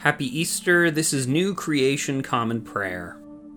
Happy Easter. This is New Creation Common Prayer.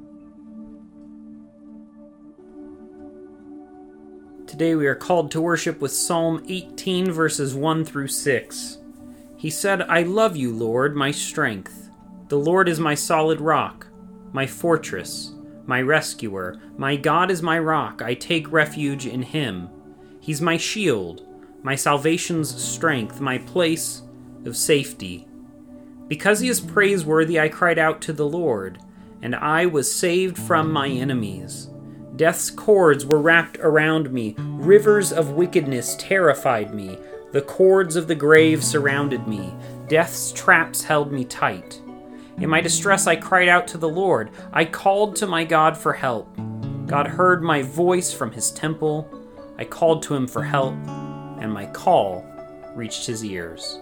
Today we are called to worship with Psalm 18, verses 1 through 6. He said, I love you, Lord, my strength. The Lord is my solid rock, my fortress, my rescuer. My God is my rock. I take refuge in him. He's my shield, my salvation's strength, my place of safety. Because he is praiseworthy, I cried out to the Lord, and I was saved from my enemies. Death's cords were wrapped around me. Rivers of wickedness terrified me. The cords of the grave surrounded me. Death's traps held me tight. In my distress, I cried out to the Lord. I called to my God for help. God heard my voice from his temple. I called to him for help, and my call reached his ears.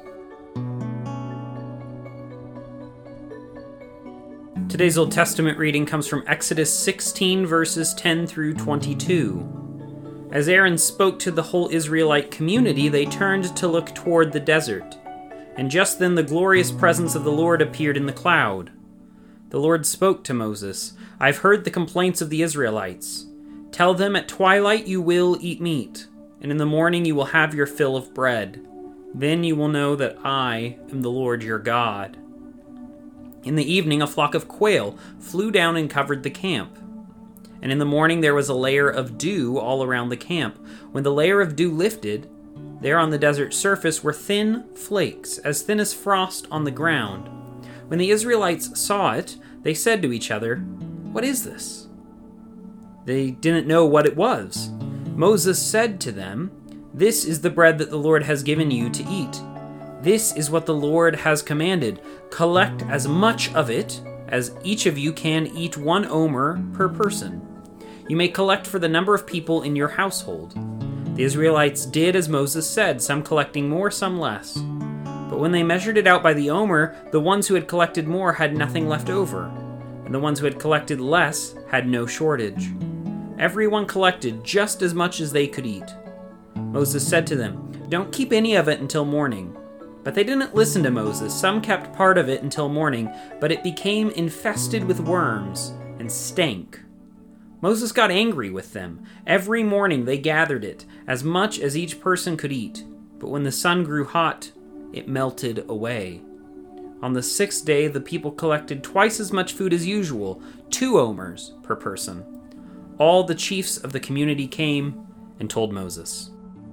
Today's Old Testament reading comes from Exodus 16, verses 10 through 22. As Aaron spoke to the whole Israelite community, they turned to look toward the desert. And just then the glorious presence of the Lord appeared in the cloud. The Lord spoke to Moses, I've heard the complaints of the Israelites. Tell them at twilight you will eat meat, and in the morning you will have your fill of bread. Then you will know that I am the Lord your God. In the evening, a flock of quail flew down and covered the camp. And in the morning, there was a layer of dew all around the camp. When the layer of dew lifted, there on the desert surface were thin flakes, as thin as frost on the ground. When the Israelites saw it, they said to each other, What is this? They didn't know what it was. Moses said to them, This is the bread that the Lord has given you to eat. This is what the Lord has commanded. Collect as much of it as each of you can eat 1 omer per person. You may collect for the number of people in your household. The Israelites did as Moses said, some collecting more, some less. But when they measured it out by the omer, the ones who had collected more had nothing left over, and the ones who had collected less had no shortage. Everyone collected just as much as they could eat. Moses said to them, Don't keep any of it until morning. But they didn't listen to Moses. Some kept part of it until morning, but it became infested with worms and stank. Moses got angry with them. Every morning they gathered it, as much as each person could eat. But when the sun grew hot, it melted away. On the 6th day, the people collected twice as much food as usual, 2 omers per person. All the chiefs of the community came and told Moses.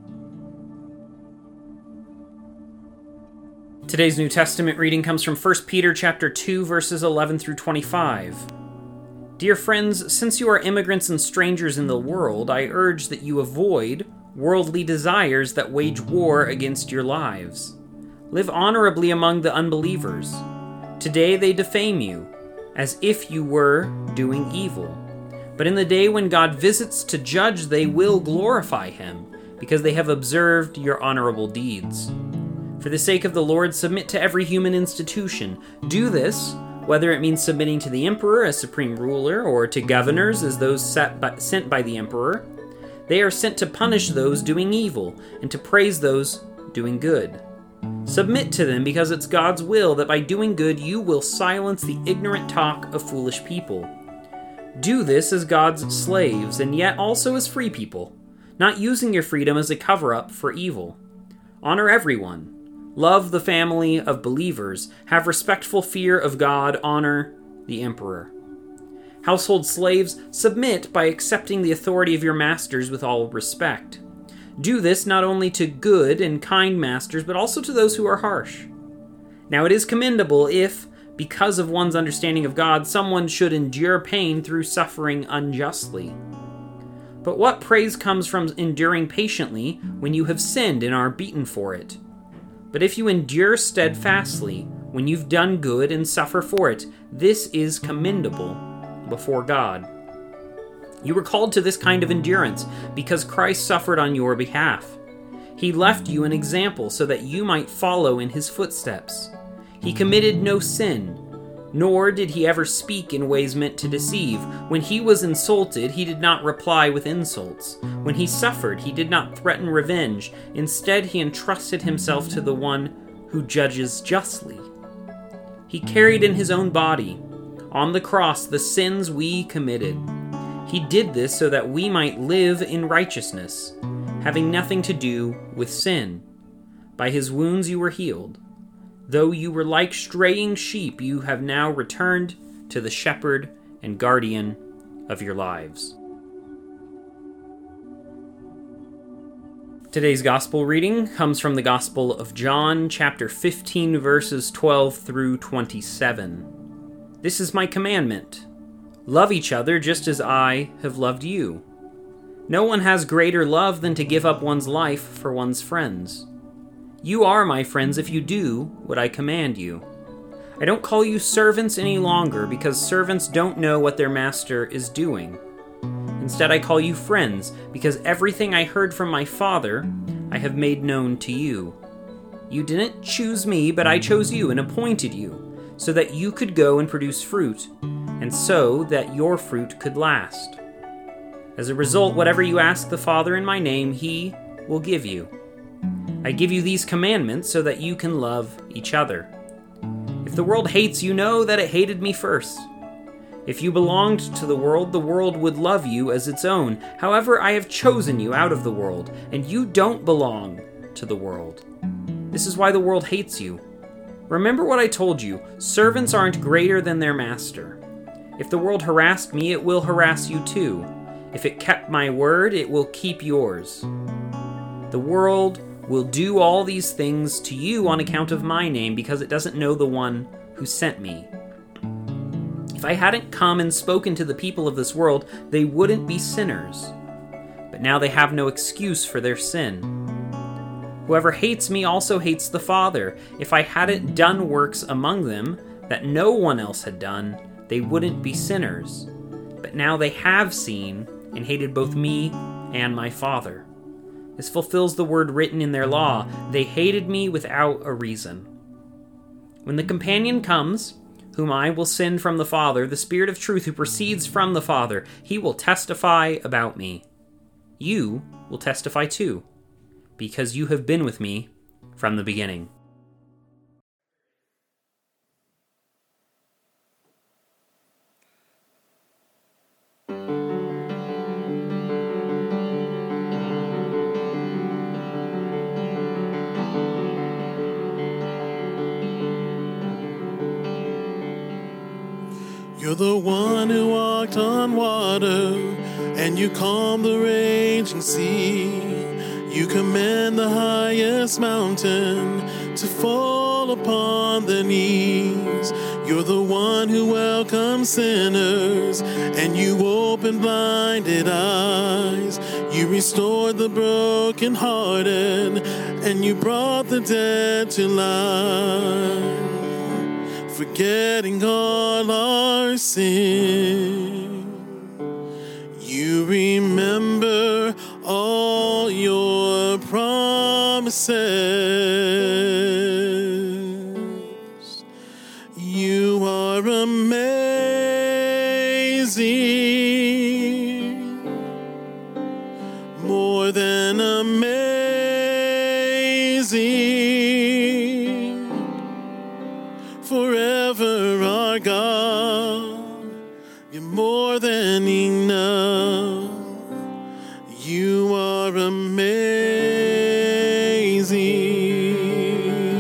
Today's New Testament reading comes from 1 Peter chapter 2, verses 11 through 25. Dear friends, since you are immigrants and strangers in the world, I urge that you avoid worldly desires that wage war against your lives. Live honorably among the unbelievers. Today they defame you, as if you were doing evil. But in the day when God visits to judge, they will glorify him, because they have observed your honorable deeds. For the sake of the Lord, submit to every human institution. Do this, whether it means submitting to the emperor as supreme ruler, or to governors as those sent by the emperor. They are sent to punish those doing evil, and to praise those doing good. Submit to them, because it's God's will that by doing good you will silence the ignorant talk of foolish people. Do this as God's slaves, and yet also as free people, not using your freedom as a cover-up for evil. Honor everyone. Love the family of believers. Have respectful fear of God. Honor the emperor. Household slaves, submit by accepting the authority of your masters with all respect. Do this not only to good and kind masters, but also to those who are harsh. Now it is commendable if, because of one's understanding of God, someone should endure pain through suffering unjustly. But what praise comes from enduring patiently when you have sinned and are beaten for it? But if you endure steadfastly when you've done good and suffer for it, this is commendable before God. You were called to this kind of endurance because Christ suffered on your behalf. He left you an example so that you might follow in his footsteps. He committed no sin, nor did he ever speak in ways meant to deceive. When he was insulted, he did not reply with insults. When he suffered, he did not threaten revenge. Instead, he entrusted himself to the one who judges justly. He carried in his own body, on the cross, the sins we committed. He did this so that we might live in righteousness, having nothing to do with sin. By his wounds you were healed. Though you were like straying sheep, you have now returned to the shepherd and guardian of your lives. Today's gospel reading comes from the Gospel of John, chapter 15, verses 12 through 27. This is my commandment: love each other just as I have loved you. No one has greater love than to give up one's life for one's friends. You are my friends if you do what I command you. I don't call you servants any longer, because servants don't know what their master is doing. Instead, I call you friends, because everything I heard from my Father I have made known to you. You didn't choose me, but I chose you and appointed you, so that you could go and produce fruit, and so that your fruit could last. As a result, whatever you ask the Father in my name, he will give you. I give you these commandments so that you can love each other. If the world hates you, know that it hated me first. If you belonged to the world would love you as its own. However, I have chosen you out of the world, and you don't belong to the world. This is why the world hates you. Remember what I told you: servants aren't greater than their master. If the world harassed me, it will harass you too. If it kept my word, it will keep yours. The world will do all these things to you on account of my name, because it doesn't know the one who sent me. If I hadn't come and spoken to the people of this world, they wouldn't be sinners. But now they have no excuse for their sin. Whoever hates me also hates the Father. If I hadn't done works among them that no one else had done, they wouldn't be sinners. But now they have seen and hated both me and my Father. This fulfills the word written in their law: they hated me without a reason. When the companion comes, whom I will send from the Father, the Spirit of truth who proceeds from the Father, he will testify about me. You will testify too, because you have been with me from the beginning. You're the one who walked on water, and you calm the raging sea. You command the highest mountain to fall upon their knees. You're the one who welcomes sinners, and you open blinded eyes. You restored the brokenhearted, and you brought the dead to life. Forgetting all our sin, you remember all your promises. You are amazing, more than amazing. Forever our God, you're more than enough. You are amazing.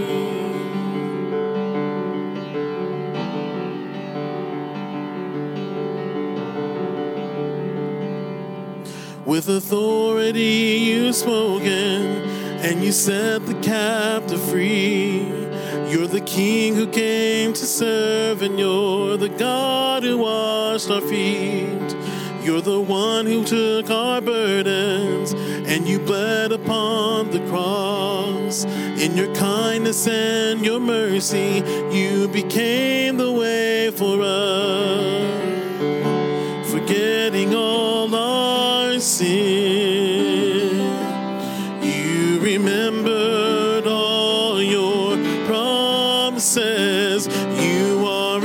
With authority you've spoken, and you set the captive free. You're the King who came to serve, and you're the God who washed our feet. You're the one who took our burdens, and you bled upon the cross. In your kindness and your mercy, you became the way for us. Forgetting all our sin, you remembered all your promises. You are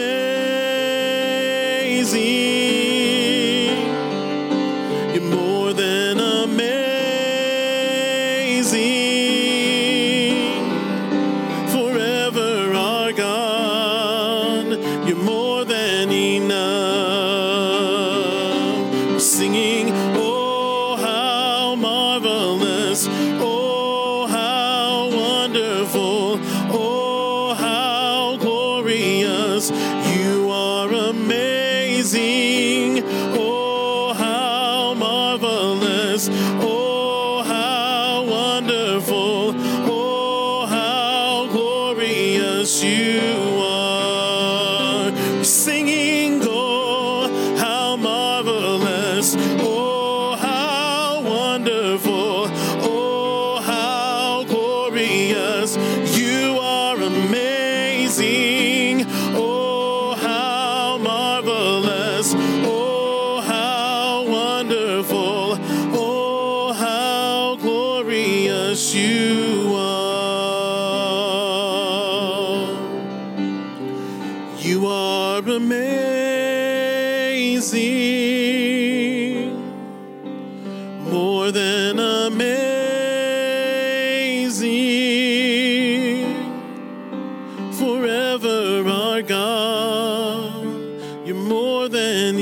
amazing. You're more than amazing. Forever our God. Oh, how glorious. You are amazing. Oh, how marvelous. Oh, how wonderful. Oh, how glorious you are. We're singing, oh, how marvelous. Oh, how wonderful. Oh, how glorious. You are amazing. Oh, how marvelous. Oh, how wonderful. Oh, how glorious you are. You are amazing. More than amazing. Forever our God, you're more than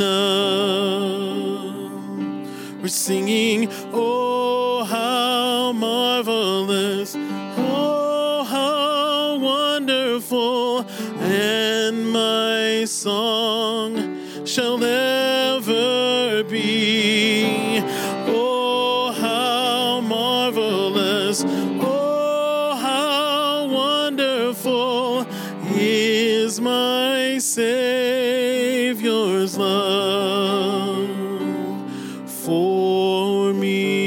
enough. We're singing, oh, how marvelous, oh, how wonderful, and my song shall ever be. Oh, how marvelous, oh, how wonderful is my Savior's love for me.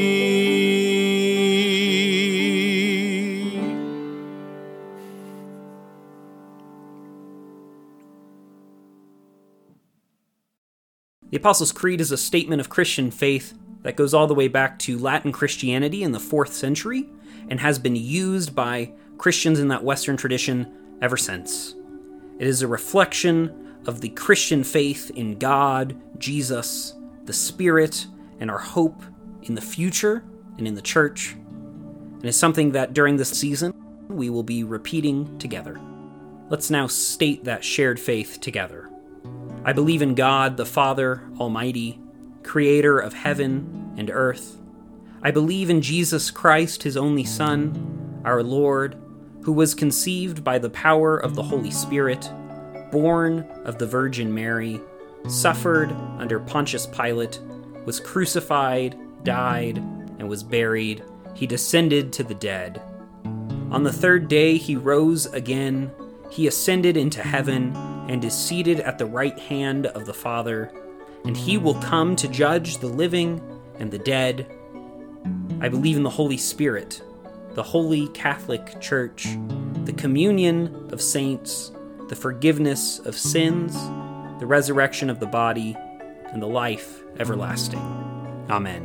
The Apostles' Creed is a statement of Christian faith that goes all the way back to Latin Christianity in the 4th century and has been used by Christians in that Western tradition ever since. It is a reflection of the Christian faith in God, Jesus, the Spirit, and our hope in the future and in the church. And is something that during this season we will be repeating together. Let's now state that shared faith together. I believe in God, the Father Almighty, creator of heaven and earth. I believe in Jesus Christ, his only Son, our Lord, who was conceived by the power of the Holy Spirit, born of the Virgin Mary, suffered under Pontius Pilate, was crucified, died, and was buried. He descended to the dead. On the 3rd day he rose again. He ascended into heaven and is seated at the right hand of the Father, and he will come to judge the living and the dead. I believe in the Holy Spirit, the Holy Catholic Church, the communion of saints, the forgiveness of sins, the resurrection of the body, and the life everlasting. Amen.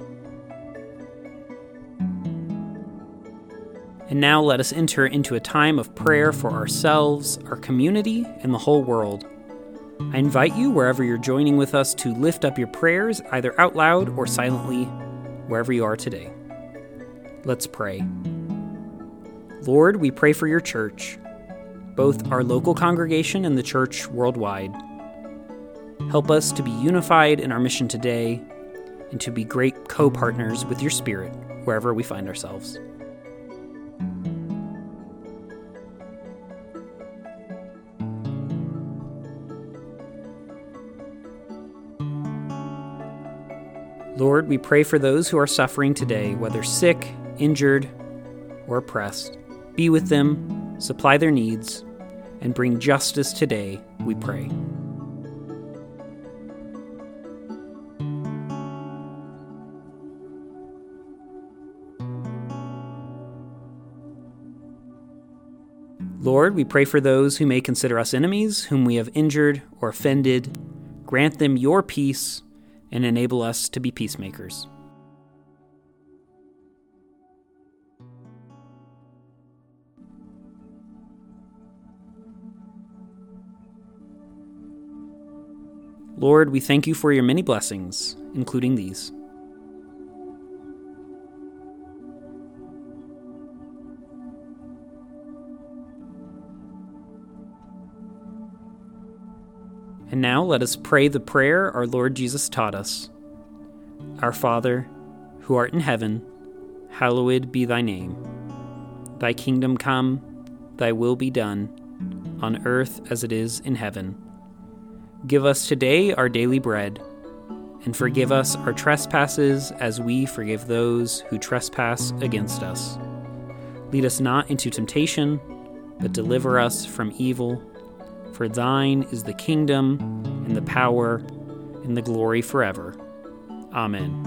And now let us enter into a time of prayer for ourselves, our community, and the whole world. I invite you, wherever you're joining with us, to lift up your prayers, either out loud or silently, wherever you are today. Let's pray. Lord, we pray for your church, both our local congregation and the church worldwide. Help us to be unified in our mission today and to be great co-partners with your Spirit wherever we find ourselves. Lord, we pray for those who are suffering today, whether sick, injured, or oppressed. Be with them, supply their needs, and bring justice today, we pray. Lord, we pray for those who may consider us enemies, whom we have injured or offended. Grant them your peace and enable us to be peacemakers. Lord, we thank you for your many blessings, including these. And now let us pray the prayer our Lord Jesus taught us. Our Father, who art in heaven, hallowed be thy name. Thy kingdom come, thy will be done, on earth as it is in heaven. Give us today our daily bread, and forgive us our trespasses as we forgive those who trespass against us. Lead us not into temptation, but deliver us from evil. For thine is the kingdom, and the power, and the glory forever. Amen.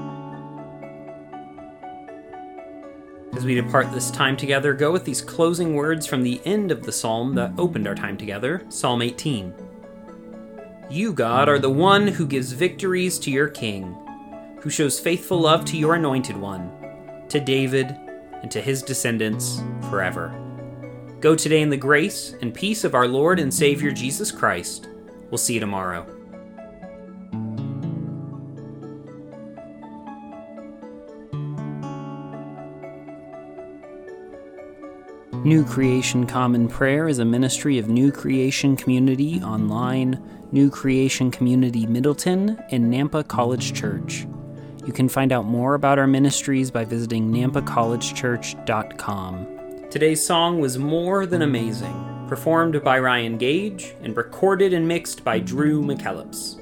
As we depart this time together, go with these closing words from the end of the psalm that opened our time together, Psalm 18. You, God, are the one who gives victories to your king, who shows faithful love to your anointed one, to David and to his descendants forever. Go today in the grace and peace of our Lord and Savior Jesus Christ. We'll see you tomorrow. New Creation Common Prayer is a ministry of New Creation Community Online, New Creation Community Middleton, and Nampa College Church. You can find out more about our ministries by visiting nampacollegechurch.com. Today's song was More Than Amazing, performed by Ryan Gage and recorded and mixed by Drew McKellips.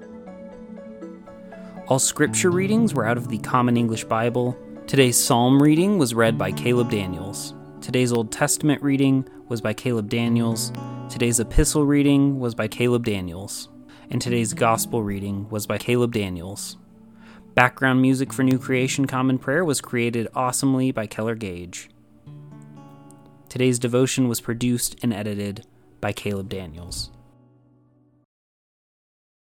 All scripture readings were out of the Common English Bible. Today's psalm reading was read by Caleb Daniels. Today's Old Testament reading was by Caleb Daniels. Today's epistle reading was by Caleb Daniels. And today's gospel reading was by Caleb Daniels. Background music for New Creation Common Prayer was created awesomely by Keller Gage. Today's devotion was produced and edited by Caleb Daniels.